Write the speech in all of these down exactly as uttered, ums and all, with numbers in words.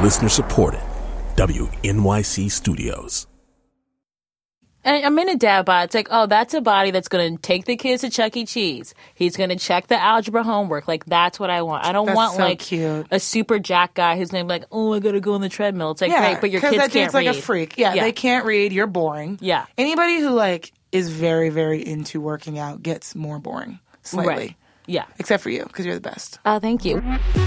Listener supported. W N Y C Studios. And I'm in a dad bod. It's like, oh, that's a body that's going to take the kids to Chuck E. Cheese. He's going to check the algebra homework. Like, that's what I want. I don't That's want, so like, cute. a super jack guy who's going to be like, oh, I got to go on the treadmill. It's like, Yeah, great, but your 'cause kids that can't dude's like read. a freak. Yeah, Yeah. they can't read. You're boring. Yeah. Anybody who, like, is very, very into working out gets more boring, slightly. Right. Yeah. Except for you, because you're the best. Oh, thank you.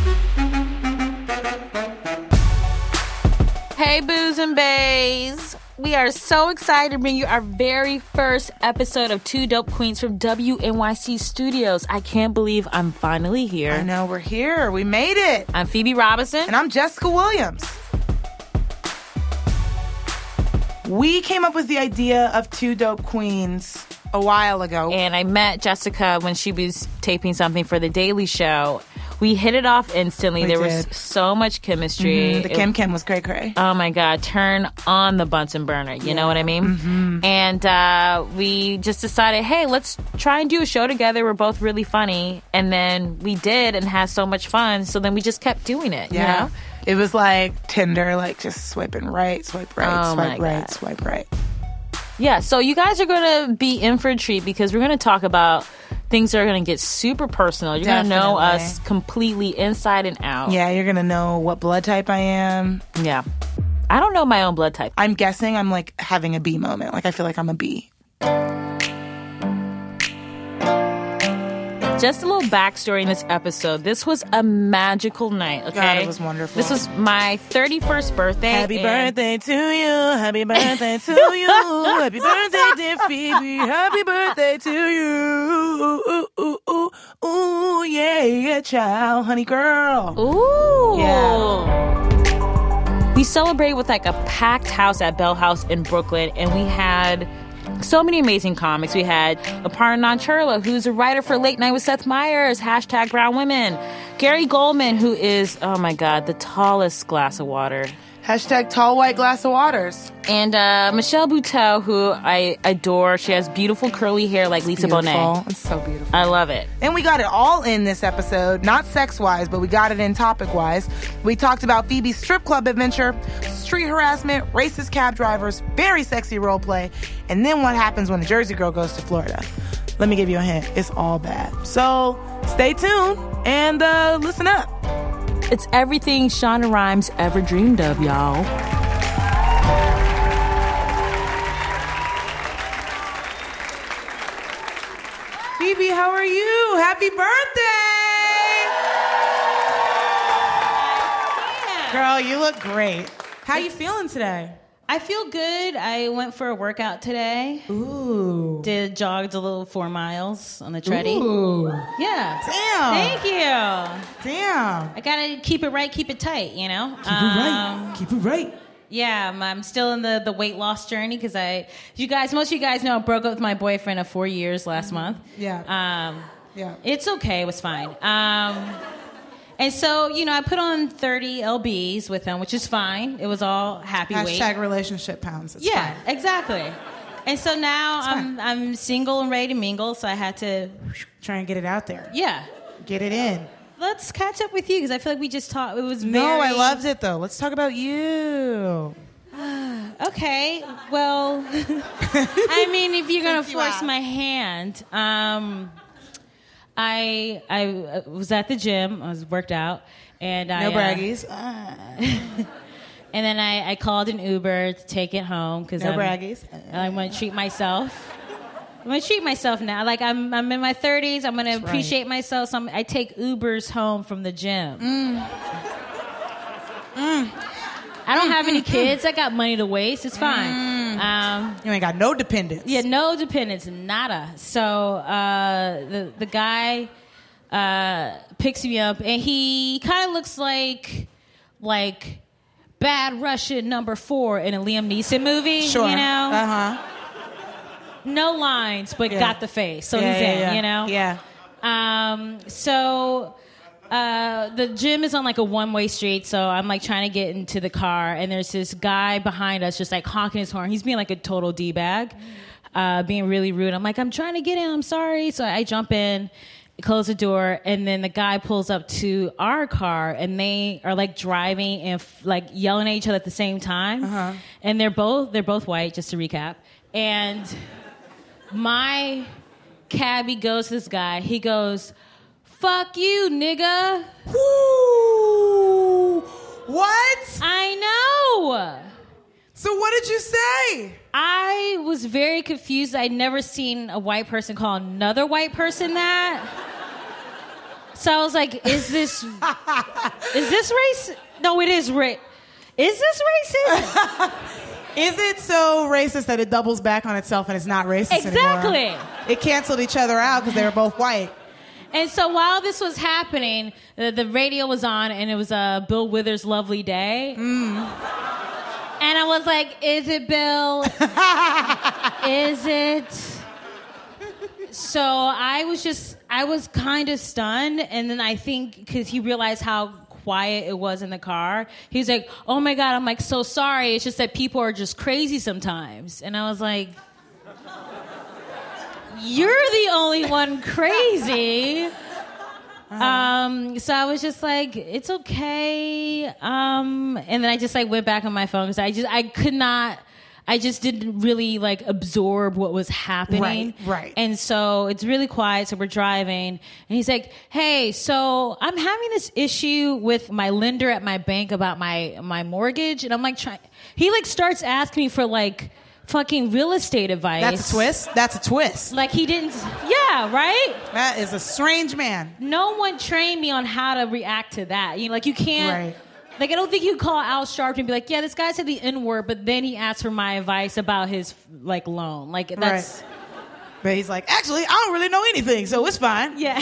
Hey, Boos and Bays. We are so excited to bring you our very first episode of Two Dope Queens from W N Y C Studios. I can't believe I'm finally here. I know, we're here. We made it. I'm Phoebe Robinson. And I'm Jessica Williams. We came up with the idea of Two Dope Queens a while ago. And I met Jessica when she was taping something for The Daily Show. We hit it off instantly. We there did. was so much chemistry. Mm, the It- Kim Kim was cray cray. Oh my God, turn on the Bunsen burner. You know what I mean? Mm-hmm. And uh, we just decided, hey, let's try and do a show together. We're both really funny. And then we did and had so much fun. So then we just kept doing it. Yeah. You know? It was like Tinder, like just swiping right, swipe right, Oh, swipe my right, God. swipe right. Yeah, so you guys are going to be in for a treat because we're going to talk about things that are going to get super personal. You're going to know Definitely. us completely inside and out. Yeah, you're going to know what blood type I am. Yeah. I don't know my own blood type. I'm guessing I'm like having a B moment. Like I feel like I'm a B. Just a little backstory in this episode. This was a magical night, okay? God, it was wonderful. This was my thirty-first birthday. Happy and- birthday to you. Happy birthday to you. Happy birthday, dear Phoebe. Happy birthday to you. Ooh, ooh, ooh, ooh, ooh, yeah, yeah, child, honey girl. Ooh. Yeah. We celebrated with like a packed house at Bell House in Brooklyn, and we had so many amazing comics. We had Aparna Nancherla, who's a writer for Late Night with Seth Meyers, hashtag Brown Women. Gary Goldman, who is, oh my God, the tallest glass of water. Hashtag tall white glass of waters. And uh, Michelle Buteau, who I adore. She has beautiful curly hair like Lisa Beautiful. Bonet. It's so beautiful. I love it. And we got it all in this episode, not sex-wise, but we got it in topic-wise. We talked about Phoebe's strip club adventure, street harassment, racist cab drivers, very sexy role play, and then what happens when the Jersey girl goes to Florida. Let me give you a hint. It's all bad. So stay tuned and uh, listen up. It's everything Shonda Rhimes ever dreamed of, y'all. Phoebe, how are you? Happy birthday! Girl, you look great. How you feeling today? I feel good. I went for a workout today. Ooh. Did jogged a little four miles on the treadie. Ooh. Yeah. Damn. Thank you. Damn. I gotta keep it right, keep it tight. You know. Keep it right. Keep it right. Yeah, I'm, I'm still in the, the weight loss journey because I, you guys, most of you guys know I broke up with my boyfriend of four years last month. Yeah. Um, Yeah. It's okay. It was fine. Um, and so, you know, I put on thirty lbs with him, which is fine. It was all happy weight. Hashtag relationship pounds. It's Yeah, fine. exactly. And so now It's I'm fine. I'm single and ready to mingle, so I had to, Try and get it out there. yeah. Get it in. Let's catch up with you because I feel like we just talked. It was very... No, I loved it though. Let's talk about you. Okay, well, I mean, if you're gonna Since you force asked. my hand, um, I I was at the gym. I was worked out, and I No uh, braggies. and then I, I called an Uber to take it home because No I'm, braggies. I want to treat myself. I'm gonna treat myself now. Like I'm, I'm in my thirties. I'm gonna That's right. appreciate myself. So I'm, I take Ubers home from the gym. Mm. I don't have any kids. I got money to waste. It's fine. Um, You ain't got no dependents. yeah, no dependents, nada. So uh, the the guy uh, picks me up, and he kind of looks like like Bad Russian number four in a Liam Neeson movie. Sure. You know, Uh huh. no lines, but Yeah. got the face. So yeah, he's yeah, in. yeah. You know. Yeah. Um, so uh, the gym is on like a one-way street, so I'm like trying to get into the car, and there's this guy behind us just like honking his horn. He's being like a total D-bag, uh, being really rude. I'm like, I'm trying to get in, I'm sorry. So I jump in, close the door, and then the guy pulls up to our car, and they are like driving and f- like yelling at each other at the same time. Uh-huh. And they're both they're both white, just to recap. And my cabbie goes to this guy. He goes, "Fuck you, nigga." Woo! What? I know. So what did you say? I was very confused. I'd never seen a white person call another white person that. So I was like, is this is this racist? No, it is ra- Is this racist? Is it so racist that it doubles back on itself and it's not racist Exactly. anymore? It canceled each other out because they were both white. And so while this was happening, the, the radio was on, and it was uh, Bill Withers' Lovely Day. Mm. And I was like, is it Bill? Is it? So I was just, I was kind of stunned. And then I think, because he realized how quiet it was in the car, he was like, oh my God, I'm like, so sorry. It's just that people are just crazy sometimes. And I was like, you're the only one crazy. Um, so I was just like, it's okay. Um, and then I just like went back on my phone because I just, I could not, I just didn't really like absorb what was happening. Right, right. And so it's really quiet. So we're driving, and he's like, hey, so I'm having this issue with my lender at my bank about my, my mortgage. And I'm like, trying, he like starts asking me for like fucking real estate advice. That's a twist. That's a twist. Like he didn't, yeah, right? That is a strange man. No one trained me on how to react to that. You know, like you can't, Right. like I don't think you could call Al Sharpton and be like, yeah, this guy said the N-word, but then he asked for my advice about his like loan. Like that's, Right. But he's like, actually, I don't really know anything, so it's fine. yeah.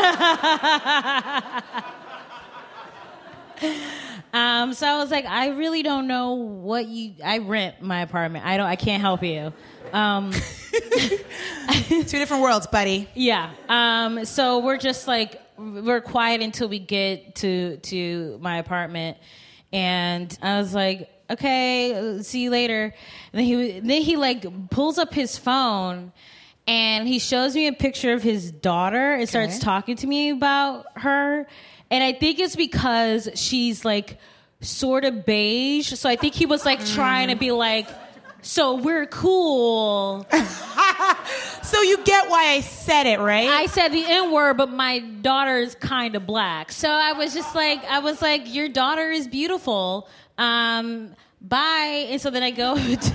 Um, so I was like, I really don't know what you. I rent my apartment. I don't. I can't help you. Um, Two different worlds, buddy. yeah. Um, so we're just like we're quiet until we get to to my apartment, and I was like, okay, see you later. And then he then he like pulls up his phone, and he shows me a picture of his daughter and starts talking to me about her. And I think it's because she's like sort of beige. So I think he was like trying to be like, so we're cool. So you get why I said it, right? I said the N-word, but my daughter is kind of black. So I was just like, I was like, your daughter is beautiful. Um, bye. And so then I go, to,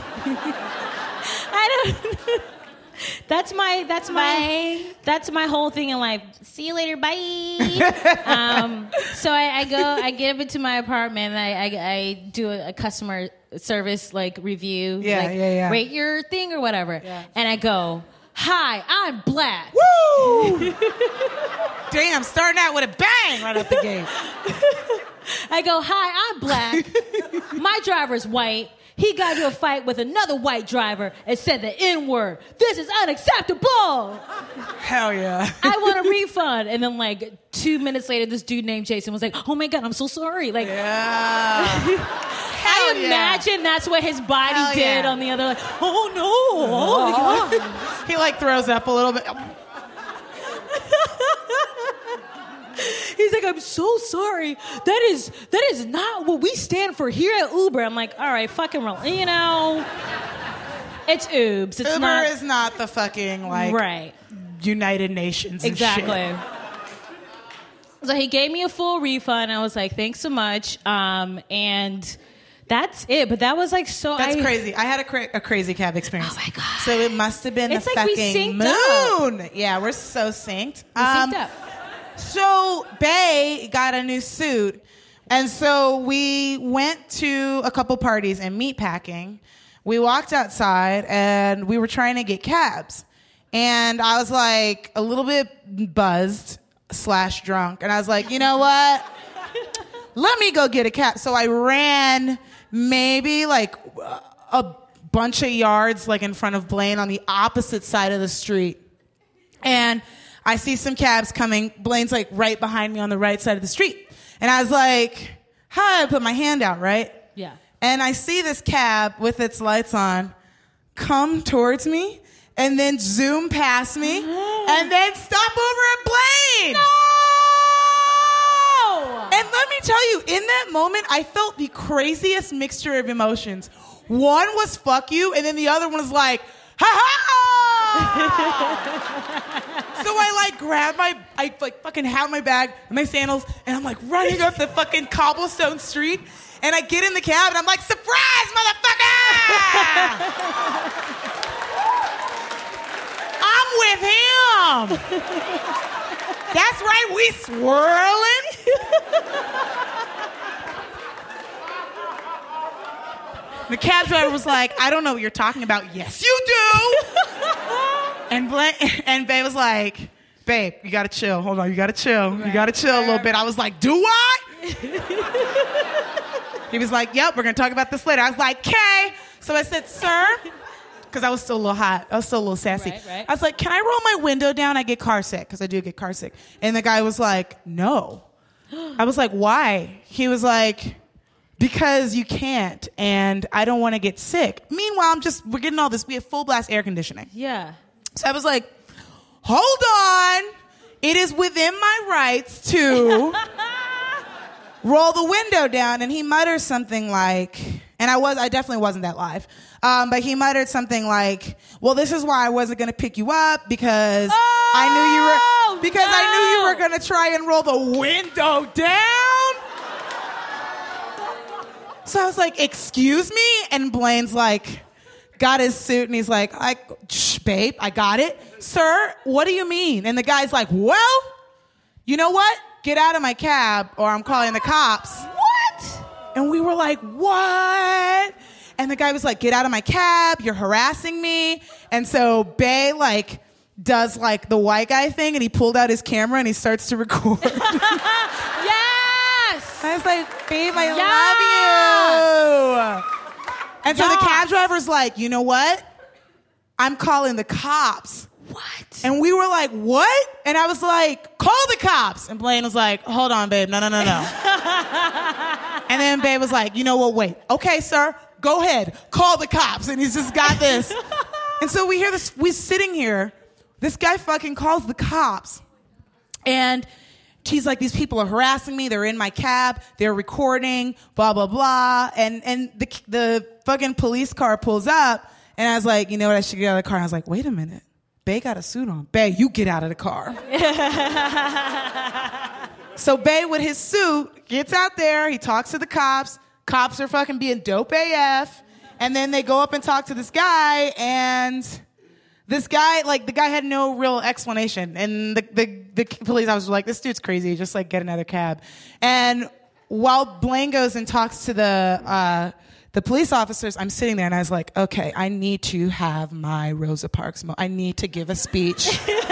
I don't That's my that's my bye. That's my whole thing in life. See you later, bye. um, so I, I go, I get up into my apartment, and I I, I do a, a customer service like review, Yeah, like, yeah, yeah. rate your thing or whatever, Yeah. and I go, hi, I'm black. Woo! Damn, starting out with a bang right up the gate. I go, hi, I'm black. My driver's white. He got into a fight with another white driver and said the N-word. This is unacceptable. Hell yeah. I want a refund. And then like two minutes later, this dude named Jason was like, oh my God, I'm so sorry. Like, Yeah. I yeah. imagine that's what his body Hell did yeah. on the other, like, oh no, oh my God. He like throws up a little bit. He's like, I'm so sorry. That is that is not what we stand for here at Uber. I'm like, all right, fucking roll. You know, it's Ubs. It's Uber not is not the fucking like right. United Nations. And Exactly. shit. So he gave me a full refund. I was like, thanks so much. Um, and that's it. But that was like so. That's I, crazy. I had a, cra- a crazy cab experience. Oh my God. So it must have been It's the like we fucking synced moon. Yeah, we're so synced. We Um, synced up. So Bay got a new suit, and so we went to a couple parties and meat packing. We walked outside, and we were trying to get cabs. And I was like a little bit buzzed slash drunk, and I was like, you know what? Let me go get a cab. So I ran maybe like a bunch of yards like in front of Blaine on the opposite side of the street. And I see some cabs coming. Blaine's like right behind me on the right side of the street. And I was like, hi, I put my hand out, right? Yeah. And I see this cab with its lights on come towards me. and then zoom past me, and then stop over at Blaine. No! And let me tell you, in that moment, I felt the craziest mixture of emotions. One was fuck you, and then the other one was like, ha ha! So I like grab my, I like fucking have my bag and my sandals, and I'm like running up the fucking cobblestone street, and I get in the cab, and I'm like, surprise, motherfucker! I'm with him. That's right, we swirling. The cab driver was like, I don't know what you're talking about. Yes, you do. and Bla- and Babe was like, babe, you gotta chill. Hold on, you gotta chill. Right. You gotta chill a little bit. I was like, do I? He was like, yep, we're gonna talk about this later. I was like, okay. So I said, sir, because I was still a little hot. I was still a little sassy. Right, right. I was like, can I roll my window down? I get car sick, because I do get car sick. And the guy was like, no. I was like, why? He was like, because you can't, and I don't want to get sick. Meanwhile, I'm just, we're getting all this, we have full blast air conditioning. Yeah. So I was like, hold on. It is within my rights to roll the window down. And he mutters something like, and I was, I definitely wasn't that live, um, but he muttered something like, well, this is why I wasn't going to pick you up, because oh, I knew you were, because no. I knew you were going to try and roll the window down. So I was like, excuse me? And Blaine's like, got his suit, and he's like, I, shh, babe, I got it. Sir, what do you mean? And the guy's like, well, you know what? Get out of my cab, or I'm calling the cops. What? And we were like, what? And the guy was like, get out of my cab. You're harassing me. And so Bay, like, does, like, the white guy thing, and he pulled out his camera, and he starts to record. Yes! I was like, babe, I Yes! love you. And so Yes. the cab driver's like, you know what? I'm calling the cops. What? And we were like, what? And I was like, call the cops. And Blaine was like, hold on, babe. No, no, no, no. And then Babe was like, you know what? Wait. Okay, sir. Go ahead. Call the cops. And he's just got this. And so we hear this. We're sitting here. This guy fucking calls the cops. And he's like, these people are harassing me. They're in my cab. They're recording, blah, blah, blah. And and the the fucking police car pulls up. And I was like, you know what? I should get out of the car. And I was like, wait a minute. Bae got a suit on. Bae, you get out of the car. So Bae, with his suit, gets out there. He talks to the cops. Cops are fucking being dope A F. And then they go up and talk to this guy. And this guy, like, the guy had no real explanation. And the, the, the police officer was like, this dude's crazy. Just, like, get another cab. And while Blaine goes and talks to the uh, the police officers, I'm sitting there, and I was like, okay, I need to have my Rosa Parks moment. I need to give a speech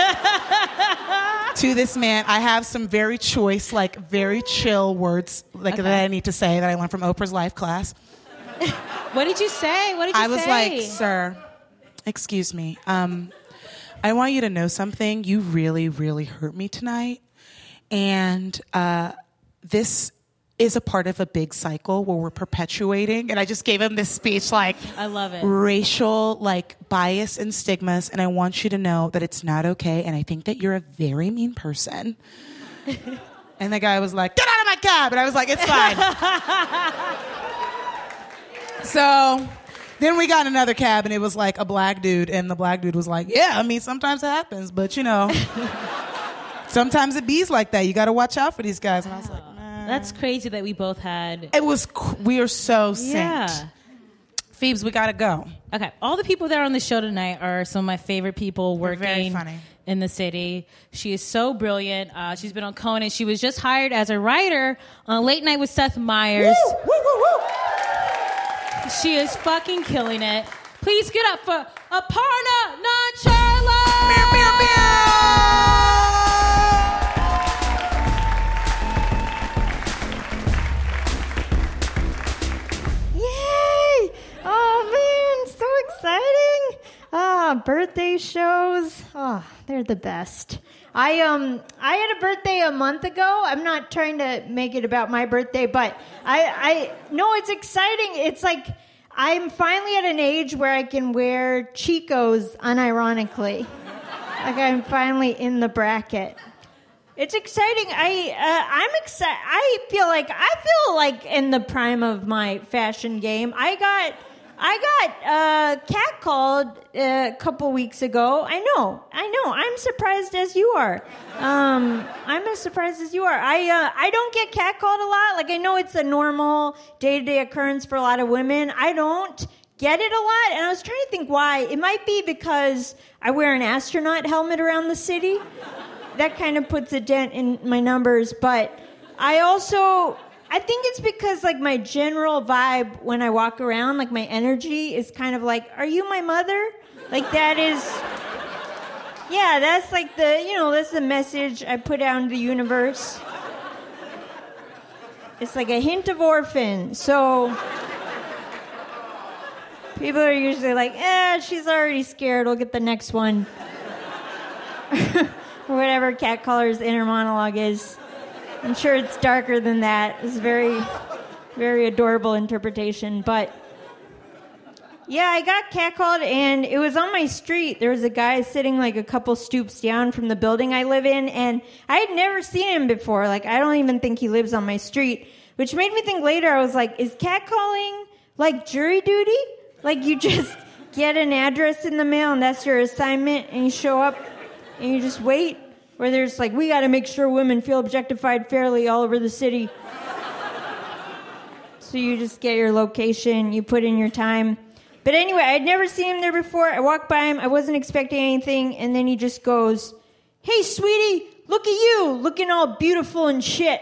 to this man. I have some very choice, like, very chill words like Okay. that I need to say that I learned from Oprah's life class. What did you say? What did you I was say? like, sir, excuse me. Um, I want you to know something. You really, really hurt me tonight. And uh, this is a part of a big cycle where we're perpetuating. And I just gave him this speech like, I love it. racial, like, bias and stigmas. And I want you to know that it's not okay. And I think that you're a very mean person. And the guy was like, get out of my cab. And I was like, it's fine. So then we got another cab, and it was like a black dude, and the black dude was like, yeah, I mean, sometimes it happens, but, you know, sometimes it bees like that. You got to watch out for these guys. And I was like, man. That's crazy that we both had. It was, cr- we are so synced. Yeah. Phoebes, we got to go. Okay, all the people that are on the show tonight are some of my favorite people They're very working funny. in the city. She is so brilliant. Uh, she's been on Conan. She was just hired as a writer on Late Night with Seth Meyers. Woo, woo, woo, woo. She is fucking killing it. Please get up for Aparna Nancherla! Meow, meow, meow. Yay! Oh man, so exciting! Ah, birthday shows. Oh, they're the best. I um I had a birthday a month ago. I'm not trying to make it about my birthday, but I I no, it's exciting. It's like I'm finally at an age where I can wear Chicos unironically. Like I'm finally in the bracket. It's exciting. I uh, I'm excited. I feel like I feel like in the prime of my fashion game. I got I got uh, catcalled a couple weeks ago. I know. I know. I'm surprised as you are. Um, I'm as surprised as you are. I uh, I don't get catcalled a lot. Like I know it's a normal day-to-day occurrence for a lot of women. I don't get it a lot, and I was trying to think why. It might be because I wear an astronaut helmet around the city. That kind of puts a dent in my numbers, but I also, I think it's because like my general vibe when I walk around, like my energy is kind of like, are you my mother? Like that is, yeah, that's like the, you know, that's the message I put out into the universe. It's like a hint of orphan, so people are usually like, eh, she's already scared, we'll get the next one. Or whatever catcaller's inner monologue is. I'm sure it's darker than that. It's a very, very adorable interpretation. But yeah, I got catcalled, and it was on my street. There was a guy sitting like a couple stoops down from the building I live in, and I had never seen him before. Like, I don't even think he lives on my street, which made me think later, I was like, is catcalling like jury duty? Like you just get an address in the mail, and that's your assignment, and you show up, and you just wait, where there's like, we got to make sure women feel objectified fairly all over the city. So you just get your location, you put in your time. But anyway, I'd never seen him there before. I walked by him, I wasn't expecting anything, and then he just goes, hey, sweetie, look at you, looking all beautiful and shit.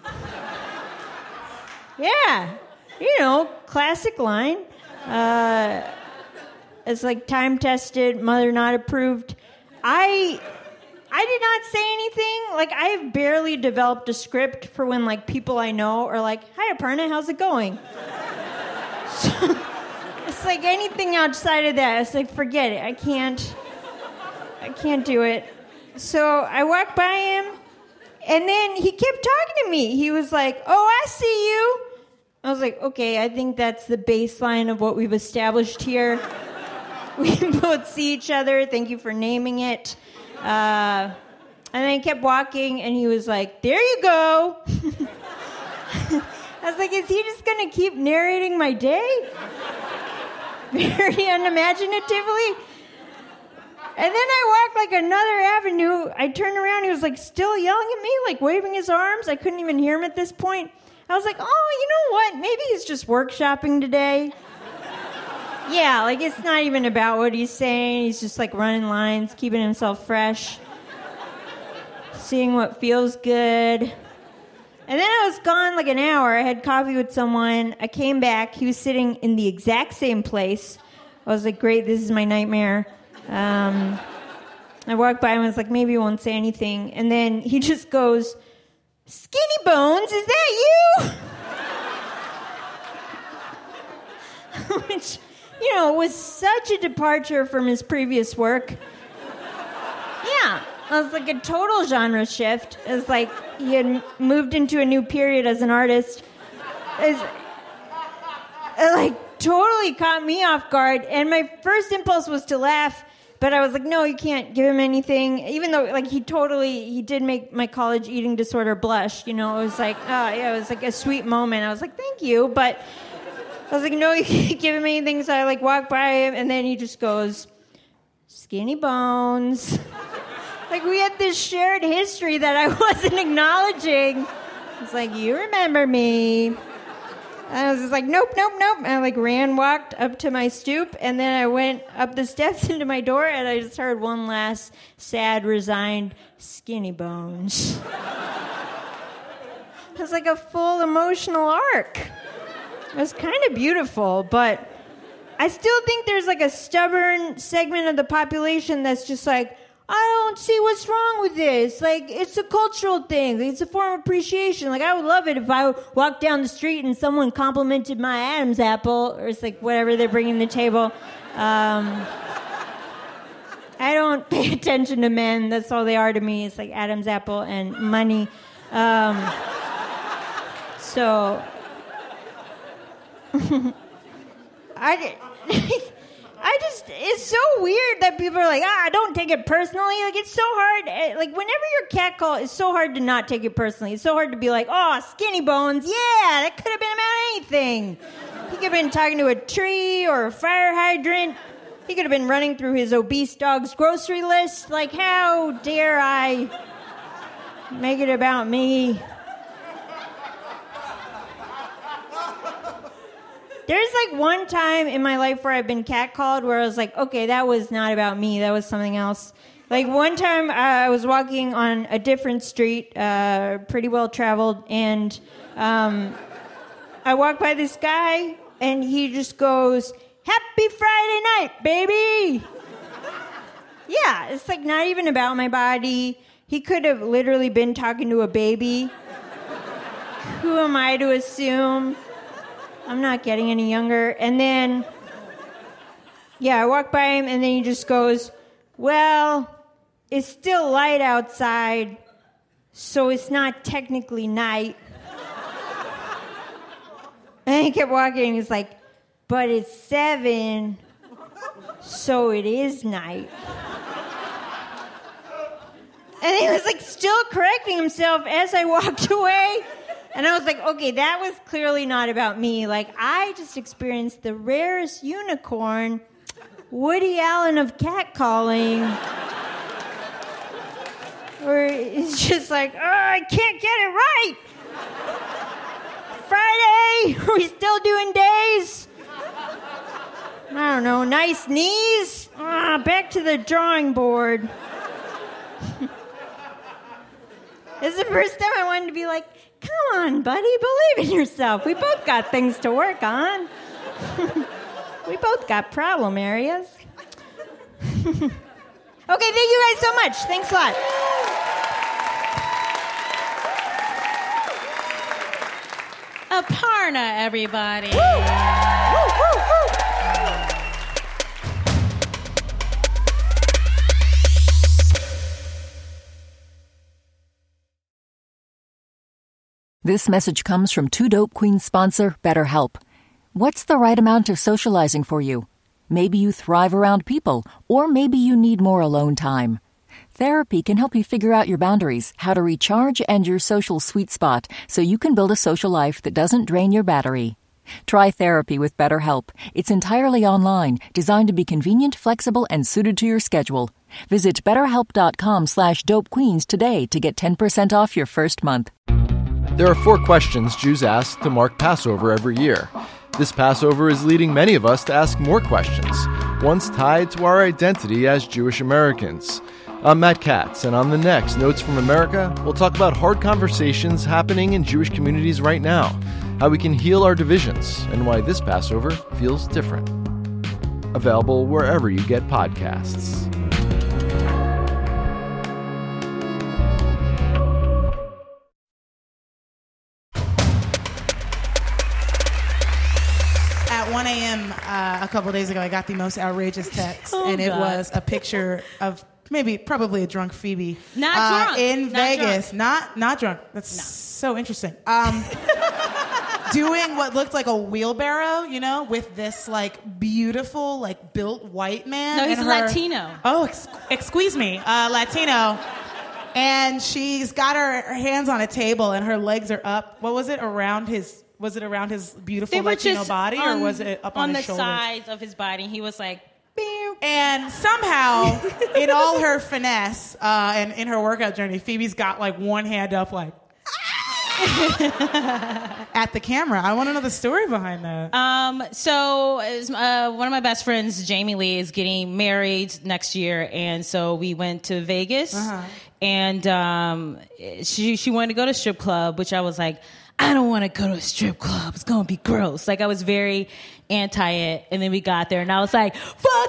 Yeah, you know, classic line. Uh, it's like time-tested, mother not approved. I I did not say anything. Like, I've barely developed a script for when, like, people I know are like, hi, Aparna, how's it going? So, it's like anything outside of that, it's like, forget it. I can't, I can't do it. So I walked by him, and then he kept talking to me. He was like, oh, I see you. I was like, okay, I think that's the baseline of what we've established here. We both see each other. Thank you for naming it. Uh, and then he kept walking, and he was like, there you go. I was like, is he just going to keep narrating my day? Very unimaginatively. And then I walked like another avenue. I turned around. He was like still yelling at me, like waving his arms. I couldn't even hear him at this point. I was like, oh, you know what? Maybe he's just workshopping today. Yeah, like it's not even about what he's saying. He's just like running lines, keeping himself fresh, seeing what feels good. And then I was gone like an hour. I had coffee with someone. I came back. He was sitting in the exact same place. I was like, great, this is my nightmare. Um, I walked by him and was like, maybe he won't say anything. And then he just goes, Skinny Bones, is that you? Which, you know, was such a departure from his previous work. Yeah, it was like a total genre shift. It was like he had moved into a new period as an artist. It, was, it like totally caught me off guard. And my first impulse was to laugh. But I was like, no, you can't give him anything. Even though, like, he totally, he did make my college eating disorder blush. You know, it was like, oh, yeah, it was like a sweet moment. I was like, thank you. But I was like, no, you can't give him anything. So I, like, walked by him, and then he just goes, Skinny Bones. Like, we had this shared history that I wasn't acknowledging. It's like, you remember me. And I was just like, nope, nope, nope. And I like ran, walked up to my stoop, and then I went up the steps into my door, and I just heard one last sad, resigned, Skinny Bones. It was like a full emotional arc. It was kind of beautiful, but I still think there's like a stubborn segment of the population that's just like, I don't see what's wrong with this. Like, it's a cultural thing. It's a form of appreciation. Like, I would love it if I walked down the street and someone complimented my Adam's apple, or it's like whatever they're bringing to the table. Um, I don't pay attention to men. That's all they are to me. It's like Adam's apple and money. Um, so, I, I just, it's so weird that people are like, ah, don't take it personally. Like, it's so hard. Like, whenever you're catcalled, it's so hard to not take it personally. It's so hard to be like, oh, skinny bones. Yeah, that could have been about anything. He could have been talking to a tree or a fire hydrant. He could have been running through his obese dog's grocery list. Like, how dare I make it about me? There's like one time in my life where I've been catcalled where I was like, okay, that was not about me. That was something else. Like one time uh, I was walking on a different street, uh, pretty well traveled, and um, I walked by this guy, and he just goes, "Happy Friday night, baby!" Yeah, it's like not even about my body. He could have literally been talking to a baby. Who am I to assume? I'm not getting any younger. And then, yeah, I walk by him, and then he just goes, "Well, it's still light outside, so it's not technically night." And he kept walking, and he's like, "But it's seven, so it is night." And he was like still correcting himself as I walked away. And I was like, okay, that was clearly not about me. Like, I just experienced the rarest unicorn, Woody Allen of catcalling. Where it's just like, oh, I can't get it right. Friday, are we still doing days? I don't know, nice knees? Ah, back to the drawing board. This is the first time I wanted to be like, come on, buddy, believe in yourself. We both got things to work on. We both got problem areas. Okay, thank you guys so much. Thanks a lot. Aparna, everybody. Woo! Woo, woo, woo. This message comes from Two Dope Queens sponsor, BetterHelp. What's the right amount of socializing for you? Maybe you thrive around people, or maybe you need more alone time. Therapy can help you figure out your boundaries, how to recharge, and your social sweet spot so you can build a social life that doesn't drain your battery. Try therapy with BetterHelp. It's entirely online, designed to be convenient, flexible, and suited to your schedule. Visit betterhelp.com slash dopequeens today to get ten percent off your first month. There are four questions Jews ask to mark Passover every year. This Passover is leading many of us to ask more questions, ones tied to our identity as Jewish Americans. I'm Matt Katz, and on the next Notes from America, we'll talk about hard conversations happening in Jewish communities right now, how we can heal our divisions, and why this Passover feels different. Available wherever you get podcasts. one a.m. Uh, a couple days ago, I got the most outrageous text, oh, and it God. was a picture of maybe, probably a drunk Phoebe. Not uh, drunk. In Not Vegas. drunk. Not not drunk. That's No. so interesting. Um, doing what looked like a wheelbarrow, you know, with this, like, beautiful, like, built white man. No, he's and a her- Latino. Oh, ex- excuse me, uh, Latino. And she's got her, her hands on a table, and her legs are up. What was it, around his... Was it around his beautiful They were Latino just body, on, or was it up on, on his the shoulders? sides of his body? He was like, "Beep." And somehow, in all her finesse uh, and in her workout journey, Phoebe's got like one hand up, like at the camera. I want to know the story behind that. Um, so it was, uh, one of my best friends, Jamie Lee, is getting married next year, and so we went to Vegas, Uh-huh. and um, she she wanted to go to a strip club, which I was like, I don't want to go to a strip club. It's going to be gross. Like, I was very anti it. And then we got there, and I was like, fuck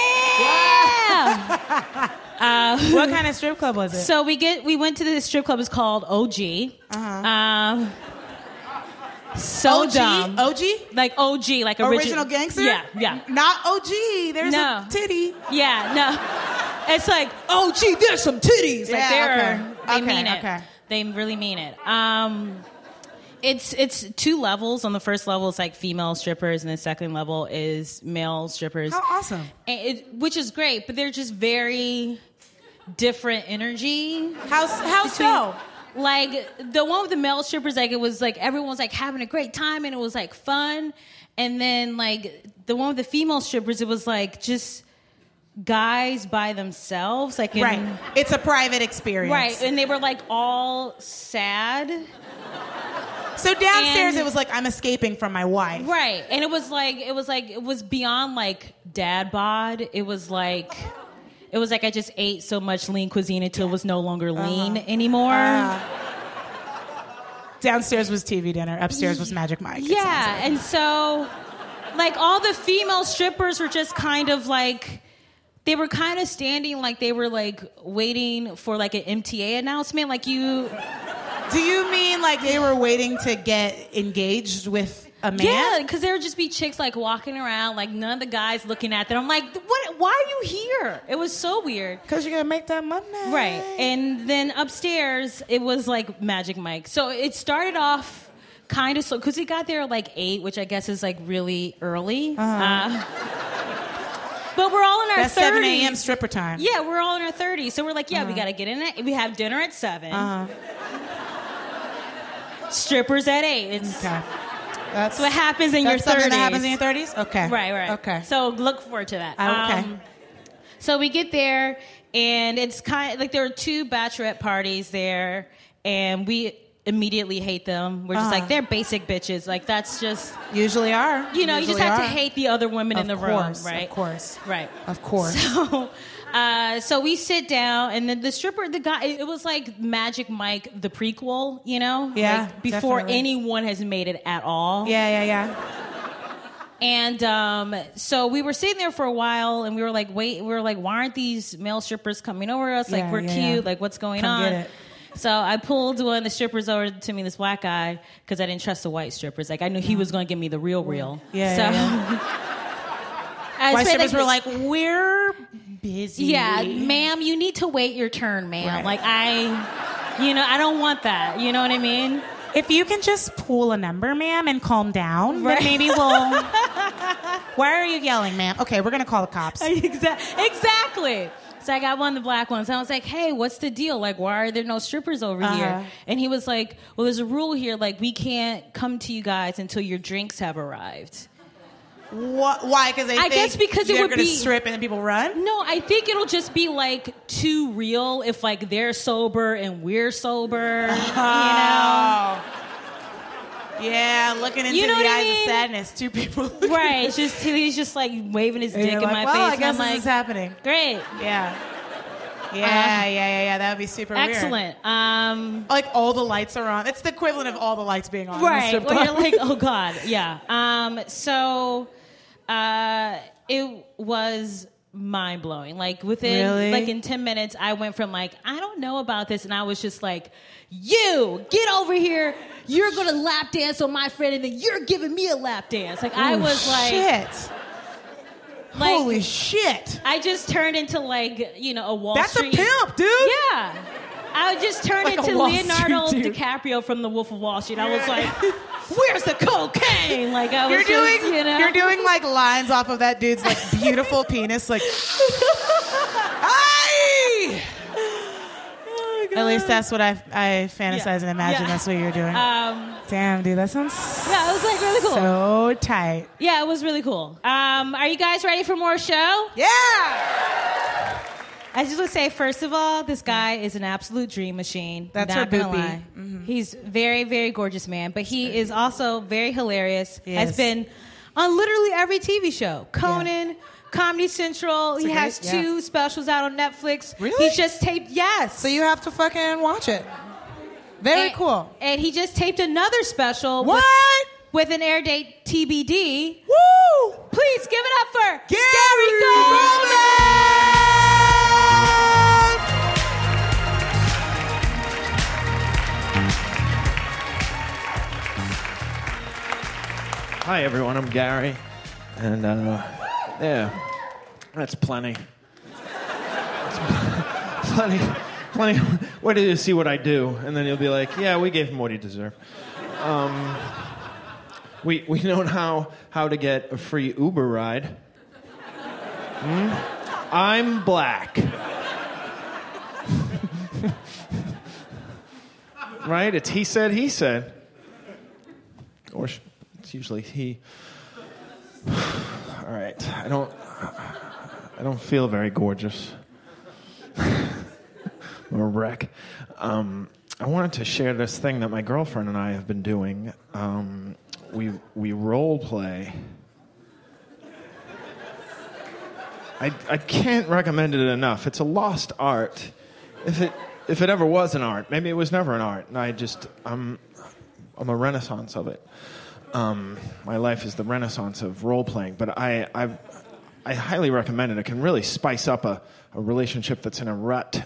yeah! uh, What kind of strip club was it? so we get we went to this strip club. It's called O G. Uh-huh. Um, so O G? dumb. O G? Like O G, like Original original. Gangster? Yeah, yeah. Not O G. There's No. a titty. Yeah, no. It's like, oh, gee, there's some titties. Like, Yeah, they're, okay. they Okay, mean it. okay. They really mean it. Um, It's it's two levels. On the first level, it's like female strippers, and the second level is male strippers. How awesome! And it, which is great, but they're just very different energy. How how so? Like the one with the male strippers, like it was like everyone was like having a great time and it was like fun, and then like the one with the female strippers, it was like just guys by themselves, like in, right. It's a private experience, right? And they were like all sad. So downstairs, and, it was like, I'm escaping from my wife. Right. And it was like, it was like, it was beyond like dad bod. It was like, it was like I just ate so much lean cuisine until it was no longer lean uh-huh. anymore. Uh, downstairs was T V dinner. Upstairs was Magic Mike. Yeah. Like. And so, like, all the female strippers were just kind of like, they were kind of standing like they were like waiting for like an M T A announcement. Like you... Do you mean like they were waiting to get engaged with a man? Yeah, because there would just be chicks like walking around, like none of the guys looking at them. I'm like, what? Why are you here? It was so weird. Because you're gonna make that money, right? And then upstairs, it was like Magic Mike. So it started off kind of slow because we got there at like eight, which I guess is like really early. Uh-huh. Uh, But we're all in our That's thirties. seven a.m. stripper time. Yeah, we're all in our thirties. So we're like, yeah, uh-huh. we got to get in it. We have dinner at seven. Uh-huh. Strippers at eight. It's, okay. That's what happens in your thirties. That's something that happens in your thirties? Okay. Right, right. Okay. So look forward to that. Uh, okay. Um, so we get there, and it's kind of like there were two bachelorette parties there, and we immediately hate them. We're just uh-huh. like, they're basic bitches. Like, that's just... Usually are. You know, Usually you just have are. to hate the other women of in the course, room, right? Of course. Right. Of course. So... Uh, so we sit down, and then the stripper, the guy, it was like Magic Mike, the prequel, you know? Yeah, like before definitely. anyone has made it at all. Yeah, yeah, yeah. And um, so we were sitting there for a while, and we were like, wait, we were like, why aren't these male strippers coming over to us? Like, Yeah, we're yeah, cute. yeah. Like, what's going Come on? get it. So I pulled one of the strippers over to me, this black guy, because I didn't trust the white strippers. Like, I knew he was going to give me the real, real. Yeah, so, yeah, yeah. White strippers were like, we're busy. Yeah, ma'am, you need to wait your turn, ma'am. Right. Like, I, you know, I don't want that. You know what I mean? If you can just pull a number, ma'am, and calm down, right. then maybe we'll... Why are you yelling, ma'am? Okay, we're going to call the cops. Exactly. So I got one of the black ones. I was like, hey, what's the deal? Like, why are there no strippers over uh-huh. here? And he was like, well, there's a rule here. Like, we can't come to you guys until your drinks have arrived. What? Why? Because they I think guess because it you're would gonna be strip and then people run. No, I think it'll just be like too real if like they're sober and we're sober. Oh. You know? Yeah, looking into You know the what I eyes mean? of sadness. Two people. Right. It's just he's just like waving his And dick you're in like, my well, face. I guess and I'm this like, is happening. great. Yeah. Yeah, Uh, yeah, yeah, yeah. That would be super weird. Excellent. Um, Like all the lights are on. It's the equivalent of all the lights being on. in the right. strip Where club. you're like, oh God, yeah. Um, so uh, it was mind blowing. Like within Really? like in ten minutes, I went from like, I don't know about this, and I was just like, you get over here. You're gonna lap dance on my friend, and then you're giving me a lap dance. Like I Oh, was like, shit. like, Holy shit. I just turned into like, you know, a Wall That's Street. a pimp, dude. Yeah. I just turned Like a into Wall Leonardo Street dude. DiCaprio from The Wolf of Wall Street. I was like, where's the cocaine? Like I was You're doing, just, you know. you're doing like lines off of that dude's like beautiful penis, like. Aye! Oh, God. At least that's what I I fantasize Yeah. and imagine. Yeah. That's what you're doing. Um, Damn, dude, that sounds yeah, it was like really cool. so tight. Yeah, it was really cool. Um, are you guys ready for more show? Yeah. I just want to say, first of all, this guy is an absolute dream machine. That's Not her gonna boopy. lie. He's very, very gorgeous man, but he is also very hilarious. Yes. Has been on literally every T V show. Conan, Comedy Central. It's he a has great- two yeah. specials out on Netflix. Really? He just taped, yes. So you have to fucking watch it. Very and, cool. And he just taped another special. What? With, with an air date T B D. Woo! Please give it up for Gary, Gary Goldman! Hi, everyone. I'm Gary. And, uh, yeah, that's plenty. That's plenty, plenty, wait till you see what I do, and then you'll be like, yeah, we gave him what he deserved. Um, we we know how how to get a free Uber ride. Hmm? I'm black. Right? It's he said, he said. Or it's usually he. All right. I don't I don't feel very gorgeous. I'm a wreck. Um, I wanted to share this thing that my girlfriend and I have been doing. Um, we we role play. I I can't recommend it enough. It's a lost art. If it if it ever was an art, maybe it was never an art, and I just I'm I'm a renaissance of it. Um, my life is the renaissance of role playing, but I I I highly recommend it. It can really spice up a, a relationship that's in a rut.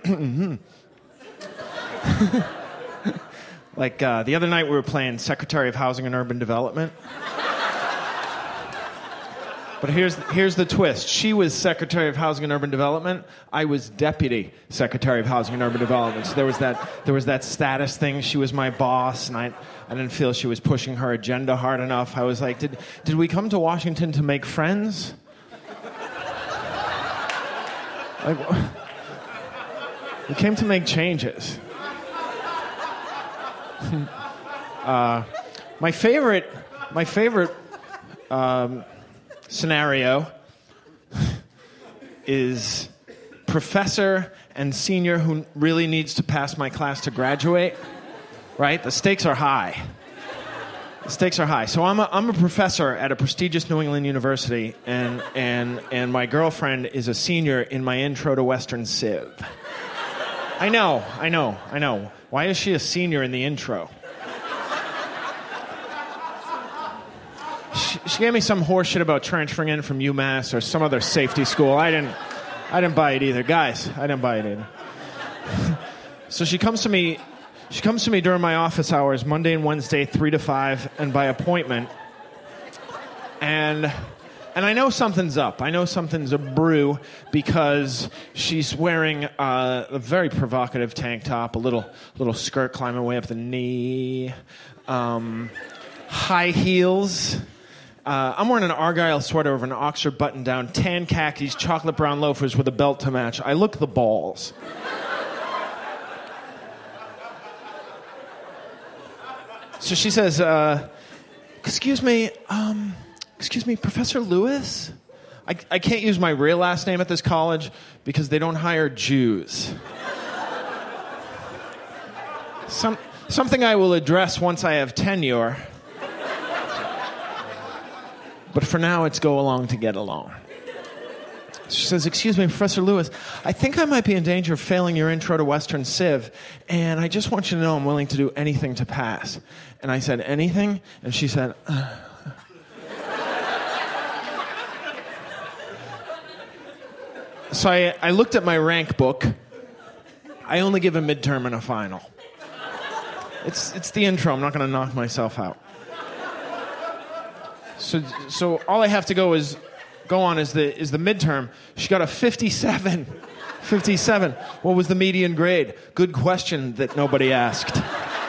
Like uh, the other night, we were playing Secretary of Housing and Urban Development. But here's here's the twist. She was Secretary of Housing and Urban Development. I was Deputy Secretary of Housing and Urban Development. So there was that there was that status thing. She was my boss, and I I didn't feel she was pushing her agenda hard enough. I was like, did did we come to Washington to make friends? Like, we came to make changes. uh, my favorite my favorite. Um, scenario is professor and senior who really needs to pass my class to graduate, right? The stakes are high. The stakes are high. So I'm a, I'm a professor at a prestigious New England university, and, and, and my girlfriend is a senior in my Intro to Western Civ. I know, I know, I know. Why is she a senior in the intro? She, she gave me some horse shit about transferring in from UMass or some other safety school. I didn't, I didn't buy it either, guys. I didn't buy it either. So she comes to me, she comes to me during my office hours, Monday and Wednesday, three to five, and by appointment. And, and I know something's up. I know something's a brew because she's wearing uh, a very provocative tank top, a little, little skirt climbing way up the knee, um, high heels. Uh, I'm wearing an Argyle sweater over an Oxford button-down, tan khakis, chocolate brown loafers with a belt to match. I look the balls. So she says, uh, excuse me, um, excuse me, Professor Lewis? I, I can't use my real last name at this college because they don't hire Jews. Some, something I will address once I have tenure. But for now, it's go along to get along. She says, excuse me, Professor Lewis, I think I might be in danger of failing your Intro to Western Civ, and I just want you to know I'm willing to do anything to pass. And I said, anything? And she said, uh. So I, I looked at my rank book. I only give a midterm and a final. It's, it's the intro. I'm not going to knock myself out. So, so all I have to go is go on is the is the midterm. She got a fifty-seven. fifty-seven. What was the median grade? Good question that nobody asked.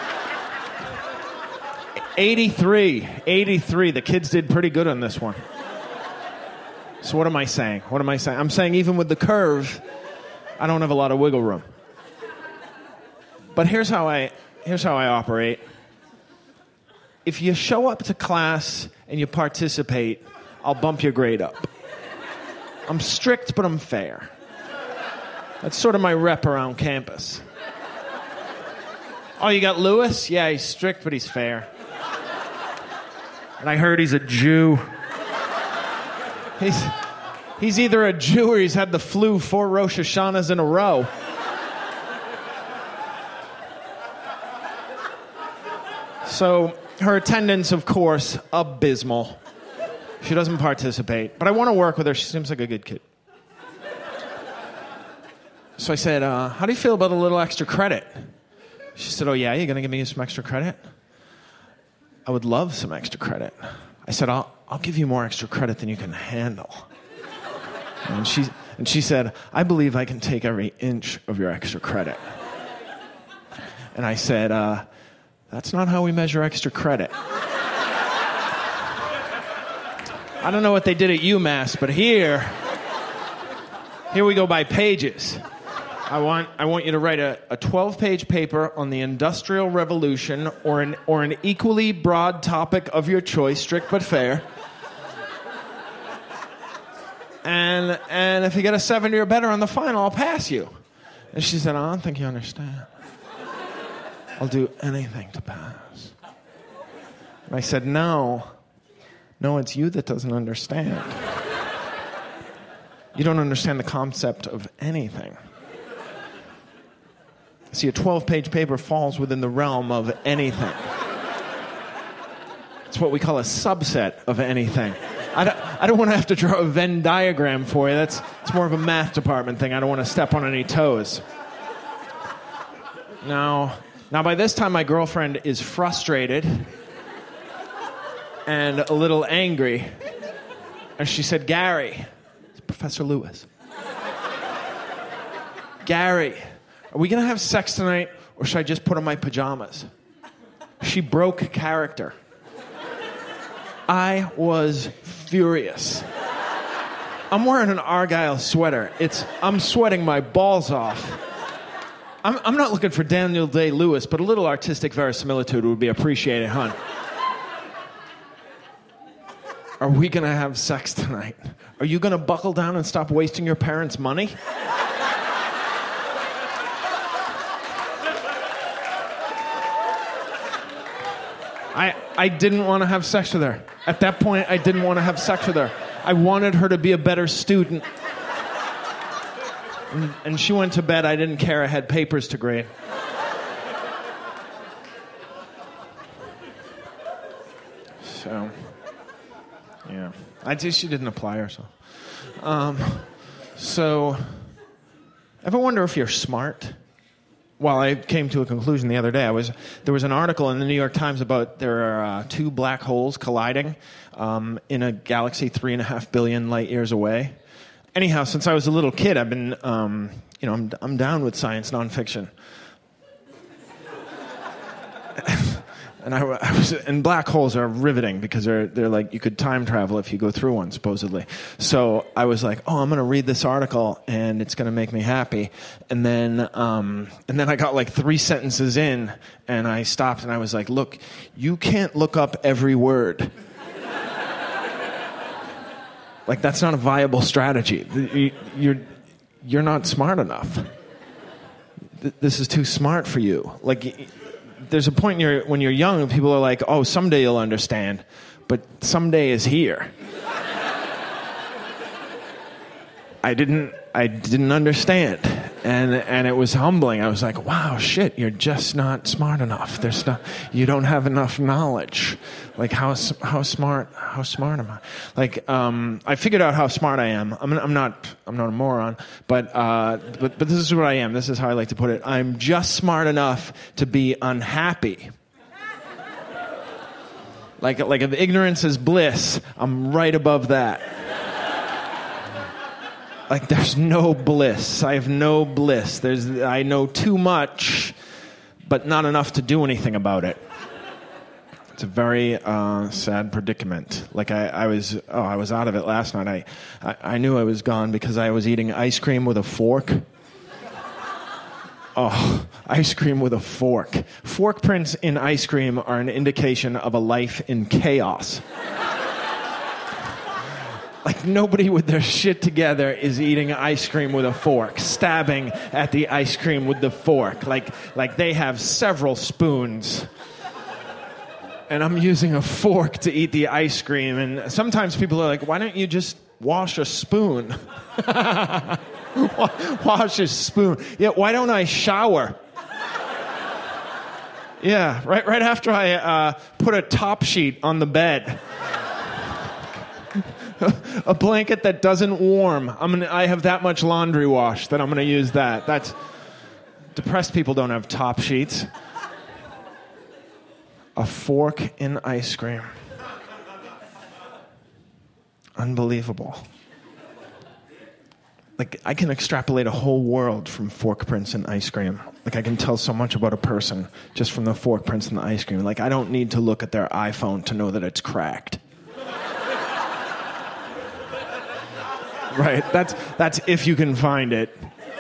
eighty-three. eighty-three. The kids did pretty good on this one. So what am I saying? What am I saying? I'm saying even with the curve, I don't have a lot of wiggle room. But here's how I here's how I operate. If you show up to class and you participate, I'll bump your grade up. I'm strict, but I'm fair. That's sort of my rep around campus. Oh, you got Lewis? Yeah, he's strict, but he's fair. And I heard he's a Jew. He's, he's either a Jew or he's had the flu four Rosh Hashanahs in a row. So her attendance, of course, abysmal. She doesn't participate. But I want to work with her. She seems like a good kid. So I said, uh, how do you feel about a little extra credit? She said, oh, yeah, you're going to give me some extra credit? I would love some extra credit. I said, I'll, I'll give you more extra credit than you can handle. And she, and she said, I believe I can take every inch of your extra credit. And I said, uh, that's not how we measure extra credit. I don't know what they did at UMass, but here, here we go by pages. I want I want you to write a, a twelve-page paper on the Industrial Revolution or an or an equally broad topic of your choice, strict but fair. And and if you get a seventy or better on the final, I'll pass you. And she said, I don't think you understand. I'll do anything to pass. And I said, no. No, it's you that doesn't understand. You don't understand the concept of anything. See, a twelve-page paper falls within the realm of anything. It's what we call a subset of anything. I don't, I don't want to have to draw a Venn diagram for you. That's it's more of a math department thing. I don't want to step on any toes. Now, now by this time, my girlfriend is frustrated and a little angry. And she said, Gary, it's Professor Lewis. Gary, are we going to have sex tonight, or should I just put on my pajamas? She broke character. I was furious. I'm wearing an Argyle sweater. It's I'm sweating my balls off. I'm, I'm not looking for Daniel Day-Lewis, but a little artistic verisimilitude would be appreciated, hon. Are we going to have sex tonight? Are you going to buckle down and stop wasting your parents' money? I, I didn't want to have sex with her. At that point, I didn't want to have sex with her. I wanted her to be a better student. And, and she went to bed. I didn't care. I had papers to grade. So, yeah. I just, she didn't apply herself. Um, so, ever wonder if you're smart? Well, I came to a conclusion the other day. I was there was an article in the New York Times about there are uh, two black holes colliding um, in a galaxy three and a half billion light years away. Anyhow, since I was a little kid, I've been, um, you know, I'm, I'm down with science nonfiction. And I, I was, and black holes are riveting because they're they're like you could time travel if you go through one, supposedly. So I was like, oh, I'm going to read this article and it's going to make me happy. And then um, and then I got like three sentences in and I stopped and I was like, look, you can't look up every word. Like that's not a viable strategy. You're you're not smart enough. This is too smart for you. Like. There's a point in your, when you're young and people are like, oh, someday you'll understand, but someday is here. I didn't I didn't understand. And and it was humbling. I was like, wow, shit, you're just not smart enough. There's not you don't have enough knowledge. Like how how smart how smart am I? Like um, I figured out how smart I am. I'm I'm not I'm not a moron, but uh, but but this is what I am. This is how I like to put it. I'm just smart enough to be unhappy. Like like if ignorance is bliss, I'm right above that. Like there's no bliss. I have no bliss. There's I know too much, but not enough to do anything about it. It's a very uh, sad predicament. Like I, I was, oh, I was out of it last night. I, I, I knew I was gone because I was eating ice cream with a fork. Oh, ice cream with a fork. Fork prints in ice cream are an indication of a life in chaos. Like nobody with their shit together is eating ice cream with a fork, stabbing at the ice cream with the fork. Like, like they have several spoons. And I'm using a fork to eat the ice cream. And sometimes people are like, why don't you just wash a spoon? Wash a spoon. Yeah, why don't I shower? Yeah, right, right after I uh, put a top sheet on the bed. A blanket that doesn't warm. I'm gonna, I have that much laundry wash that I'm going to use that. That's depressed people don't have top sheets. A fork in ice cream. Unbelievable. Like like I can extrapolate a whole world from fork prints and ice cream. Like I can tell so much about a person just from the fork prints and the ice cream. Like I don't need to look at their iPhone to know that it's cracked. Right? That's that's if you can find it.